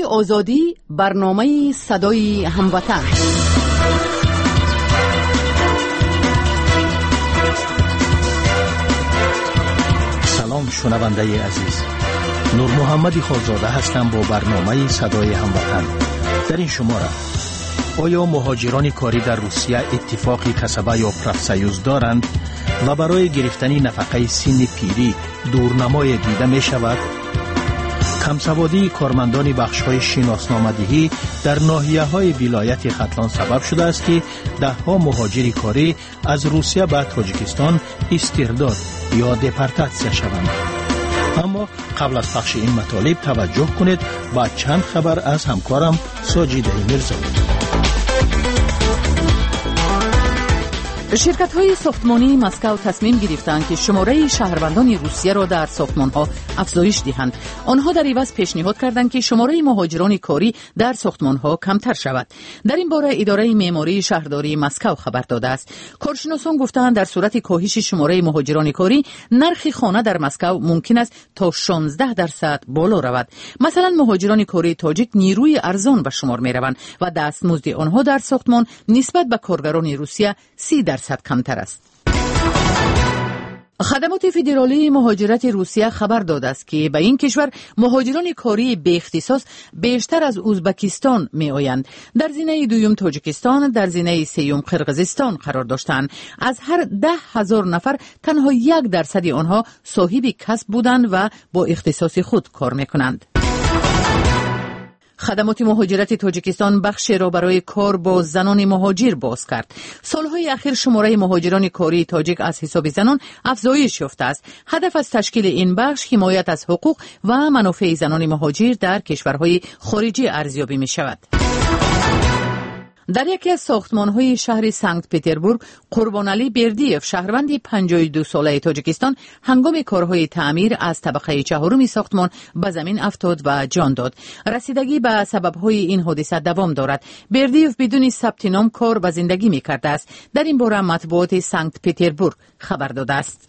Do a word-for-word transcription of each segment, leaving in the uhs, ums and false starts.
آزادی، برنامه صدای هموطن. سلام شنونده عزیز، نور محمدی خالزاده هستم با برنامه صدای هموطن. در این شماره آیا مهاجران کاری در روسیه اتفاقی کسبه یا پرافسیوز دارند و برای گرفتن نفقه سن پیری دورنمای دیده می شود؟ کمسوادی کارمندان بخش‌های شناسنامه‌دهی در ناحیه‌های ولایت ختلان سبب شده است که ده‌ها مهاجر کاری از روسیه به تاجیکستان استرداد یا دپورتاسیون شوند. اما قبل از پخش این مطالب توجه کنید با چند خبر از همکارم ساجد میرزایی. شرکت‌های ساختمانی مسکو تصمیم گرفتند که شماره شهروندان روسیه را در ساختمان‌ها افزایش دهند. آنها در عوض پیشنهاد کردند که شماره مهاجران کاری در ساختمان‌ها کمتر شود. در این باره اداره معماری شهرداری مسکو خبر داده است. کارشناسان گفتند در صورت کاهش شماره مهاجران کاری، نرخ خانه در مسکو ممکن است تا شانزده درصد بالا رود. مثلا مهاجران کاری تاجیک نیروی ارزان به شمار می‌روند و دستمزد آنها در ساختمان نسبت به کارگران روسیه سی درصد کمتر است. خدمات فدرالی مهاجرت روسیه خبر داده است که به این کشور مهاجران کاری به اختصاص بیشتر از ازبکستان می آیند. در زینه دوم تاجیکستان، در زینه سوم قرقیزستان قرار داشتند. از هر ده هزار نفر تنها یک درصد آنها صاحب کسب بودند و با اختصاص خود کار می کنند. خدمات مهاجرت تاجیکستان بخش را برای کار با زنان مهاجر باز کرد. سالهای اخیر شماره مهاجران کاری تاجیک از حساب زنان افزایش یافته است. هدف از تشکیل این بخش حمایت از حقوق و منافع زنان مهاجر در کشورهای خارجی ارزیابی می شود. در یکی از ساختمان‌های شهر سنت پتربورگ، قربانعلی بردیف، شهروند پنجاه و دو ساله تاجیکستان، هنگام کارهای تعمیر از طبقه چهارم ساختمان به زمین افتاد و جان داد. رسیدگی به سبب‌های این حادثه دوام دارد. بردیف بدون ثبت نام کار و زندگی می‌کرده است. در این باره مطبوعات سنت پتربورگ خبر داده است.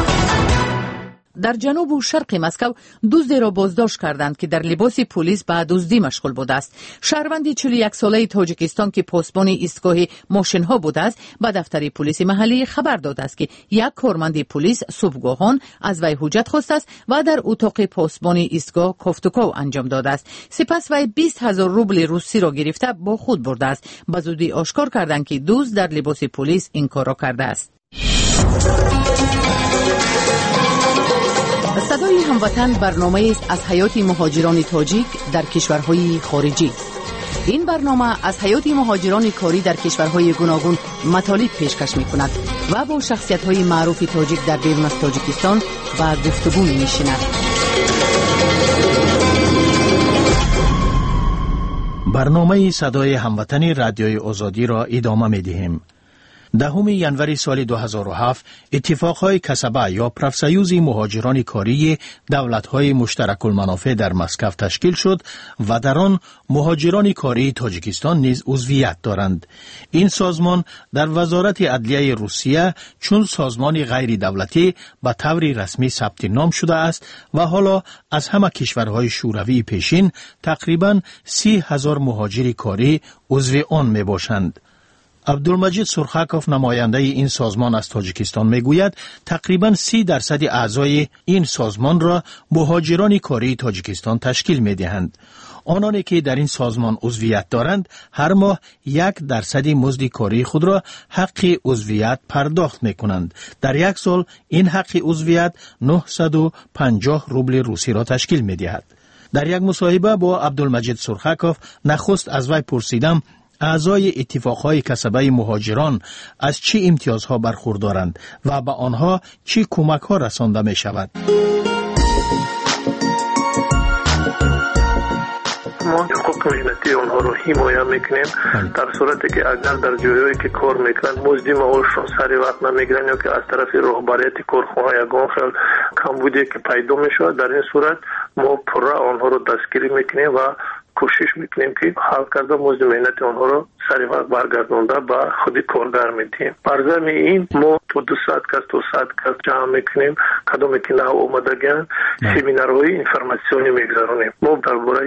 در جنوب و شرق مسکو دزدی را بازداشت کردند که در لباس پلیس به دزدی مشغول بوده است. شهروند چهل و یک ساله تاجیکستان که پاسبان ایستگاه ماشین‌ها بوده است، به دفتر پلیس محلی خبر داده است که یک کارمند پلیس صبحگاهان از وی حجت خواسته است و در اتاق پاسبان ایستگاه کافتوکاو انجام داده است. سپس وی بیست هزار روبل روسی را گرفته با خود برده است. به زودی آشکار کردند که دزد در لباس پلیس این کار را کرده است. صدای هموطن برنامه است از حیات مهاجران تاجیک در کشورهای خارجی. این برنامه از حیات مهاجران کاری در کشورهای گوناگون مطالب پیشکش می‌کند و با شخصیت‌های معروف تاجیک در بیرون از تاجیکستان و گفتگو می‌نشیند. برنامه صدای هموطن رادیوی آزادی را ادامه می‌دهیم. دهم ژانویه سال دو هزار و هفت اتفاقهای کسبه یا پرافسیوز مهاجران کاری دولت‌های مشترک المنافع در مسکو تشکیل شد و در آن مهاجران کاری تاجیکستان نیز عضویت دارند. این سازمان در وزارت عدلیه روسیه چون سازمان غیر دولتی به طور رسمی ثبت نام شده است و حالا از همه کشورهای شوروی پیشین تقریباً سی هزار مهاجر کاری عضو آن می باشند. عبدالمجید سرخکوف نماینده این سازمان از تاجیکستان میگوید تقریباً سی درصد اعضای این سازمان را مهاجران کاری تاجیکستان تشکیل میدهند. آنانی که در این سازمان عضویت دارند هر ماه یک درصد مزد کاری خود را حق عضویت پرداخت میکنند. در یک سال این حق عضویت نهصد و پنجاه روبل روسی را تشکیل میدهد. در یک مصاحبه با عبدالمجید سرخکوف نخست از وی پرسیدم اعضای اتفاقهای کسبه مهاجران از چه امتیازها برخوردارند و به آنها چه کمک‌ها رسانده می شود؟ ما حقوق مهنتی آنها رو حمایت میکنیم در صورتی که اگر در جایی که کار میکنند مزد معاششون سر وقت نمیگیرن یا که از طرف رهبریت کارخانه یگان خیلی کمبودی که پیدا میشه، در این صورت ما پورا آنها رو دستگیری میکنیم و کوشش میکنیم که حل کرده مزد مهنت آنها رو سر وقت برگردونده به خود کارگر میدیم. برزم این ما تو دو ساعت کس تو ساعت کس جمع میکنیم کدومی که نه اومدگن سمینارهای اینفرماسیونی میگذارونیم. ما درباره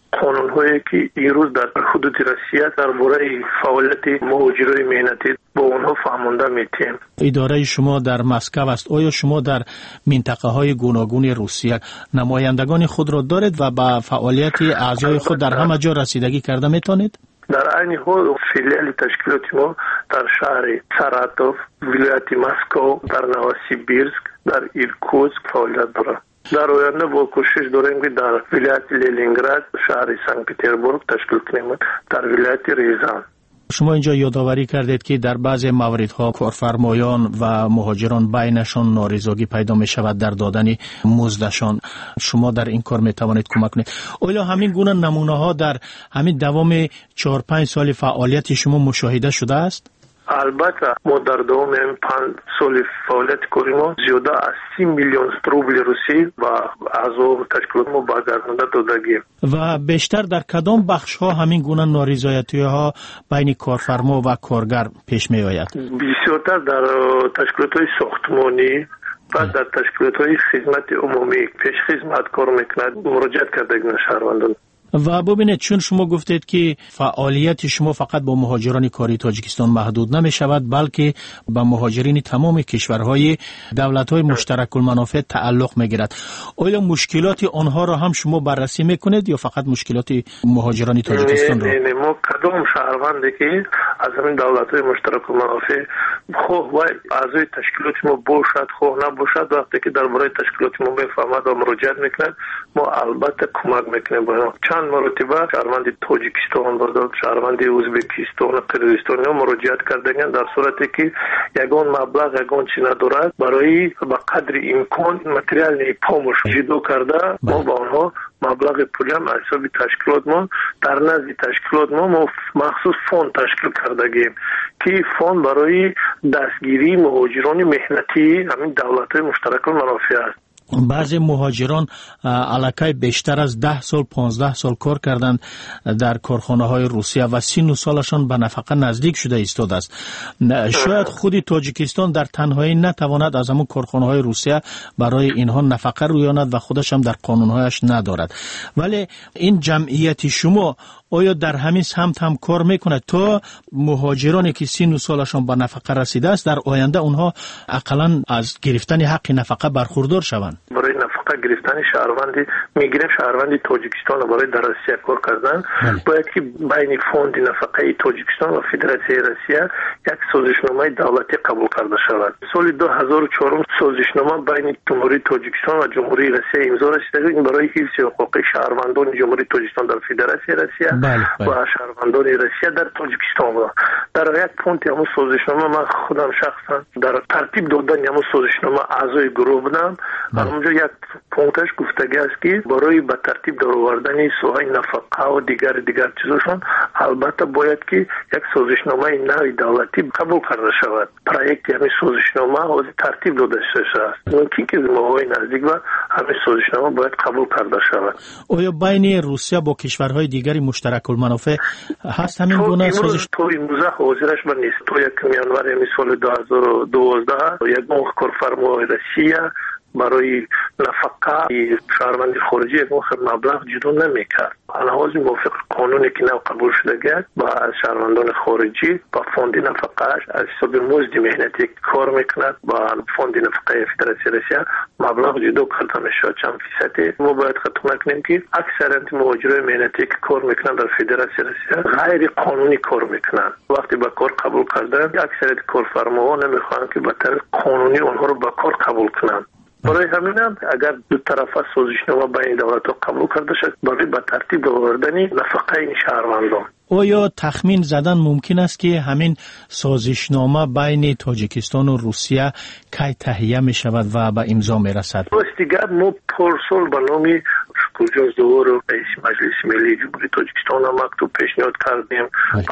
قانون‌هایی که امروز در حدود روسیه درباره فعالیت مهاجرای مهنتی با اونها فهمانده میتیم. اداره شما در مسکو است. آیا شما در منطقه های گوناگون روسیه نمایندگان خود را دارید و با فعالیت اعضای خود در همه جا رسیدگی کرده میتونید؟ در عین حال فیلیال تشکیلات ما در شهر ساراتوف، ولایت مسکو، در نووسیبیرسک، در ایرکوتسک فعالیت دارد. در آینده با کوشش داریم که در ولایت لنینگراد، شهر سنت پترزبورگ تشکیل کنیم، در ولایت ریزان. شما اینجا یادآوری کردید که در بعضی مواردها کارفرمایان و مهاجران بینشان نارضایتی پیدا می شود در دادن مزدشان. شما در این کار می توانید کمک کنید. آیا همین گونه نمونه ها در همین دوام چهار پنج سال فعالیت شما مشاهده شده است؟ البته ما در دوام این پنج سال فعالیت کاریم زیاده از سی میلیون روبل روسی و اعضا تشکیلات ما بازگردانده دادگیم. و بیشتر در کدام بخش ها همین گونه نارضایتی ها بین کارفرما و کارگر پیش می آید؟ بسیارتر در تشکیلات های ساختمانی، بعد در تشکیلات های خدمت عمومی پیش خدمت کار میکند مراجعت کردگان شهروندان. و ببینید چون شما گفتید که فعالیت شما فقط با مهاجران کاری تاجیکستان محدود نمی شود بلکه با مهاجرین تمام کشورهای دولت‌های مشترک المنافع تعلق می گیرد. آیا مشکلات آنها را هم شما بررسی میکنید یا فقط مشکلات مهاجران تاجیکستان را؟ نه نه ما کدام شهروندی که از همین دولت‌های مشترک المنافع خواه و اعضای تشکیلات ما باشد خواه نباشد وقتی که درباره تشکیلات ما میفهمد و مراجعت میکند ما البته کمک میکنیم با چند مرتبه شهروند تاجیکستان و شهروند ازبکستان و قرقیزستان مراجعت کردند در صورتی که یگان مبلغ یگان چی ندارد برای به قدر امکان متریال پاموش جدو کرده ما با آنها مبلغ پولی هم از حساب تشکیلات ما در نزد تشکیلات ما, ما مخصوص فوند تشکیل کردگیم که فوند برای دستگیری مهاجران مهنتی همین دولت‌های مشترک المنافع است. بعضی مهاجران علاقه بیشتر از ده سال پانزده سال کار کردند در کارخانه های روسیه و سین و سالشان به نفقه نزدیک شده ایستاده است. شاید خود تاجیکستان در تنهایی نتواند از همون کارخانه های روسیه برای اینها نفقه رویاند و خودش هم در قانونهایش ندارد، ولی این جمعیت شما آیا در همین سمت هم کار میکنه تا مهاجرانی که سین و سالشان به نفقه رسیده است در آینده اونها اقلا از گرفتن حق نفقه برخوردار شوند؟ برای نفقه گرفتن شهروندی میگیریم شهروندی تاجیکستان برای در روسیه کار کردن باید که بین فوند نفقه تاجیکستان و فدراسیون روسیه یک سازشنامه دولتی قبول کرده شود. سال دو هزار و چهار سازشنامه بین جمهوری تاجیکستان و جمهوری روسیه امضا رسیده این برای حفظ حقوق شهروندان جمهوری تاجیکستان در فدراسیون روسیه بله، بله. و شهروندان روسیه در تاجیکستان و در یک پونت همون سازشنامه من خودم شخصا در ترتیب دادن همون سازشنامه اعضای گروه بودم. اونجا یک پونتش گفتگی است که برای به ترتیب درآوردن سوهای نفقه و دیگر دیگر چیزشون البته باید که یک سازشنامه نوی دولتی قبول کرده شود. پروژه همین سازشنامه از ترتیب داده شده است. ممکن که ماهای نزدیک و همین سازشنامه باید قبول کرده شود. آیا بین روسیه با کشورهای دیگری مشترک المنافع هست همین گونه سازش؟ تو امروزه حاضرش من نیست. تو یک میانور همین سال دو هزار و دوازده یک ماه کارفرمای روسیه برای نفقه شهروند خارجی یک مبلغ جدا نمیکرد. الهاز موافق قانونی که نو قبول شده گرد با از شهروندان خارجی با فوند نفقهش از حساب مزد مهنتی کار میکند با فوند نفقه فدراسیون روسیه مبلغ جدا کرده میشه چند فیصدی. ما باید خطر نکنیم که اکثر مهاجرای مهنتی که کار میکنند در فدراسیون روسیه غیر قانونی کار میکنند. وقتی با کار قبول کردن اکثر کارفرماها نمیخوان که به طریق قانونی اونها رو با کار قبول کنند. برای همین هم اگر دو طرفه سازشنامه بین دولت‌ها قبول کرده شد برای به ترتیب آوردن نفقه این شهروندان. آیا تخمین زدن ممکن است که همین سازشنامه بین تاجیکستان و روسیه کی تهیه می شود و به امضا می رسد؟ راست دیگر ما پارسال به نام شکرجان زهور رئیس مجلس ملی جمهوری تاجیکستان مکتوب پیشنهاد کردیم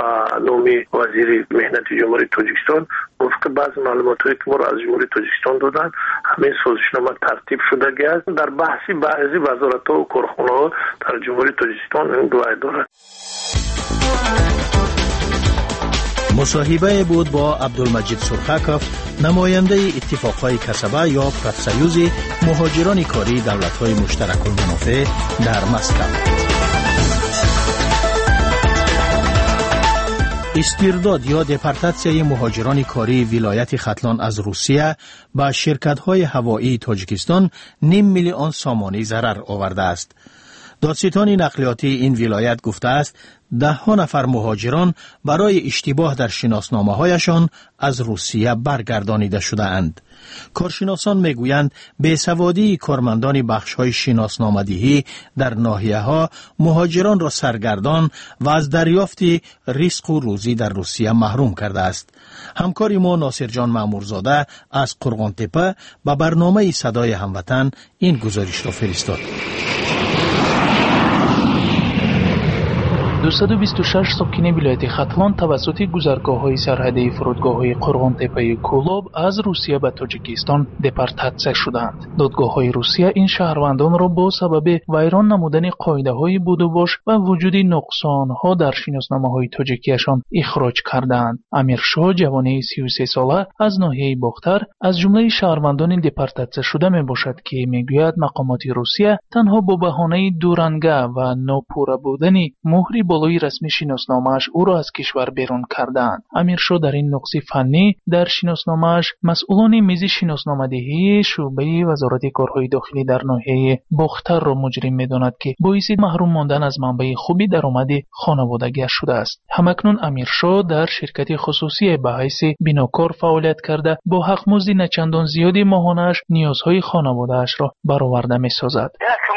و نام وزیر مهنت جمهوری تاجیکستان وفق بعض معلوماتی که ما را از جمهوری تاجیکستان دادن همین سازشنامه ترتیب شده گشت در بحثی بعضی وزارت‌ها و کارخانه‌ها در جمهوری تاجیکستان این دعای دارد. مصاحبه بود با عبدالمجید سرخکف نماینده اتفاقهای کسبه یا پرافسیوز مهاجران کاری دولت‌های مشترک المنافع در مسکو. استرداد یا دپارتاسیای مهاجران کاری ولایت ختلان از روسیه به شرکت‌های هوایی تاجیکستان نیم میلیون سامانی ضرر آورده است. دادستان نقلیاتی این ولایت گفته است ده ها نفر مهاجران برای اشتباه در شناسنامه‌هایشان از روسیه برگردانیده شده اند. کارشناسان میگویند بیسوادی کارمندان بخش‌های شناسنامه‌دهی در ناحیه‌ها مهاجران را سرگردان و از دریافت رزق و روزی در روسیه محروم کرده است. همکار ما ناصر جان مامورزاده از قرغان تپه به برنامه صدای هموطن این گزارش را فرستاد. دویست و بیست و شش ساکن ولایت ختلان توسط گذرگاه‌های سرحدی فرودگاه‌های قرغان تپه کولوب از روسیه به تاجیکستان دپارتاسیه شدند. دادگاه‌های روسیه این شهروندان را با سبب ویران نمودن قاعده‌های بود و باش و وجود نقصان‌ها در شناسنامه‌های تاجیکیشان اخراج کردند. امیرشاه جوانی سی و سه ساله از ناحیه باختر از جمله شهروندان دپارتاسیه شده میباشد که میگوید مقامات روسیه تنها با بهانه دورنگه و ناپوره بودن مهری بالای رسمی شناسنامه‌اش او را از کشور بیرون کردند. امیرشاه در این نقص فنی در شناسنامه‌اش مسئولان میز شناسنامه‌دهی شعبه وزارت کارهای داخلی در ناحیه باختر را مجرم می‌داند که باعث محروم ماندن از منبع خوبی درآمد خانوادگی شده است. همکنون امیرشاه در شرکت خصوصی به حیث بیناکار فعالیت کرده با حق مزد نچندان زیادی ماهانه‌اش نیازهای خانواده‌اش را برآورده می‌سازد.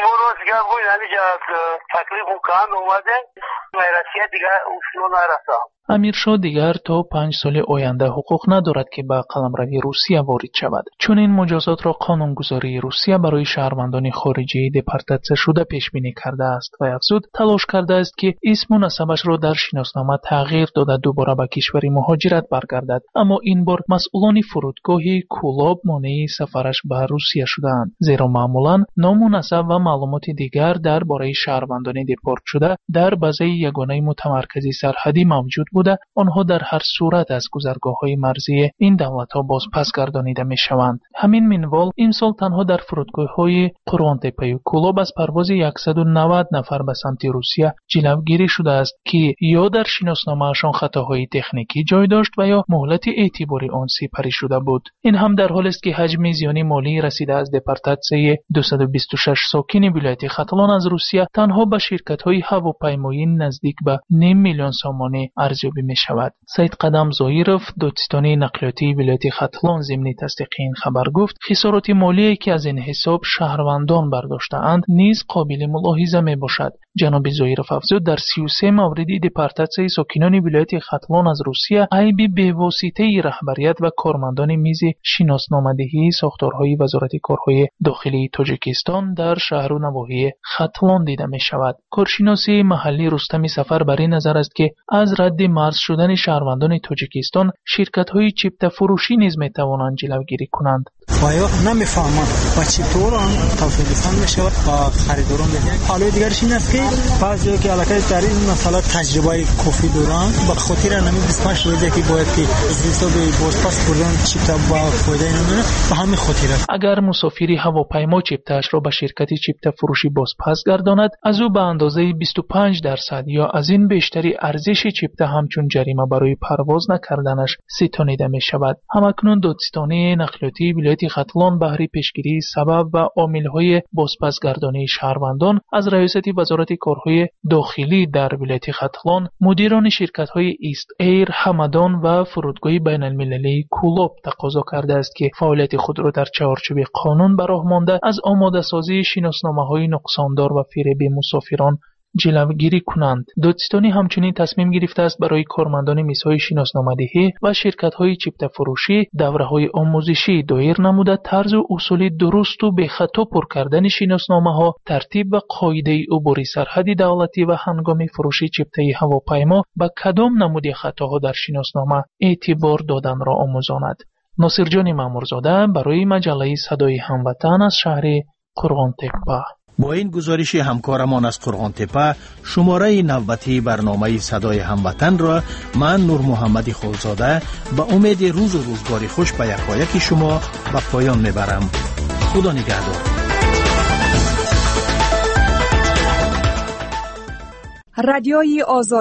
امیرشاه دیگر تا پنج سال آینده حقوق ندارد که به قلمروی روسیه وارد شود. چون این مجازات را قانونگذاری روسیه برای شهروندان خارجی دپارتاسیه شده پیش بینی کرده است و افزود تلاش کرده است که اسم و نسبش را در شناسنامه تغییر داده دوباره به کشور مهاجرت برگردد، اما این بار مسئولان فرودگاه کولوب مانع سفرش به روسیه شدند، زیرا معمولا نام و نسب و معلومات دیگر درباره شهروندان دپارت شده در بازه یگانه متمرکزی سرحدی موجود بوده، آنها در هر صورت از گذرگاه‌های مرزی این دولت‌ها باز پس گردانیده می‌شوند. همین منوال این سال تنها در فرودگاه‌های قرغان تپه و کولوب از پرواز صد و نود نفر به سمت روسیه جلوگیری شده است که یا در شناسنامه‌شان خطاهای تکنیکی جای داشت و یا مهلت اعتباری آن سپری شده بود. این هم در حالی است که حجم زیان مالی رسیده از دپارتاسیای دویست و بیست و شش ساکن ولایت ختلان از روسیه تنها به شرکت‌های هواپیمایی نزدیک به نیم میلیون سامانی ارزیابی می شود. سید قدم زایروف دادستان نقلیاتی ولایت ختلان ضمن تصدیق این خبر گفت خسارات مالی که از این حساب شهروندان برداشته‌اند نیز قابل ملاحظه می باشد. جناب زایروف افزود در سی و سه موردی دپارتاسیای ساکنان ولایت ختلان از روسیه عیب بی‌واسطه رهبریت و کارمندان میز شناسنامه‌دهی ساختارهای وزارت کارهای داخلی تاجیکستان در شهر و نواحی ختلان دیده می شود. کارشناس محلی رستم سفر بر این نظر است که از رد مرز شدن شهروندان تاجیکستان شرکت‌های چیپتا فروشی نیز می‌توانند جلوگیری کنند. آیا نمی‌فهمند و چیپتور آن توسعه می‌شود و خریداران می‌گویند. حالا دیگرش این است که بعضی که علاقه در این مسئله تجربه کافی دارن به خاطر همین بیست و پنج روزه که باید که از حساب بازپس بردن چیپتا با فایده نمی‌دونه به همین خاطر. اگر مسافری هواپیما چیپتاش را به شرکت چیپتا فروشی بازپس گرداند از او به اندازه بیست و پنج درصد یا از این بیشتری ارزش چیپتا همچون جریمه برای پرواز نکردنش ستانیده می شود. همکنون دادستان نقلیاتی ولایت ختلان بهره پیشگیری سبب و عامل‌های بازپسگردانی شهروندان از ریاست وزارت کارهای داخلی در ولایت ختلان مدیران شرکت‌های ایست ایر، همدان و فرودگاه بین‌المللی کولوب تقاضا کرده است که فعالیت خود را در چارچوب قانون به راه مانده از آماده سازی شناسنامه‌های نقصاندار و فریب مسافران جلوگیری کنند. دادستانی همچنین تصمیم گرفته است برای کارمندان میزهای شناسنامه‌دهی و شرکت‌های چیپتا فروشی دوره‌های آموزشی دایر نموده طرز و اصول درست و به خطا پر کردن شناسنامه‌ها، ترتیب و قاعده عبور سرحدی دولتی و هنگام فروش چیپتای هواپیما به کدام نمود خطاها در شناسنامه اعتبار دادن را آموزاند. ناصر جان مامورزاده برای مجله صدای هموطن از شهر قرغان تپه. با این گزارش همکارمان از قرغان تپه شماره نوبتی برنامه صدای هموطن را من نور محمد خولزاده به امید روز و روزگاری خوش به یکایک شما به پایان میبرم. خدا نگهدار. رادیوی آزاد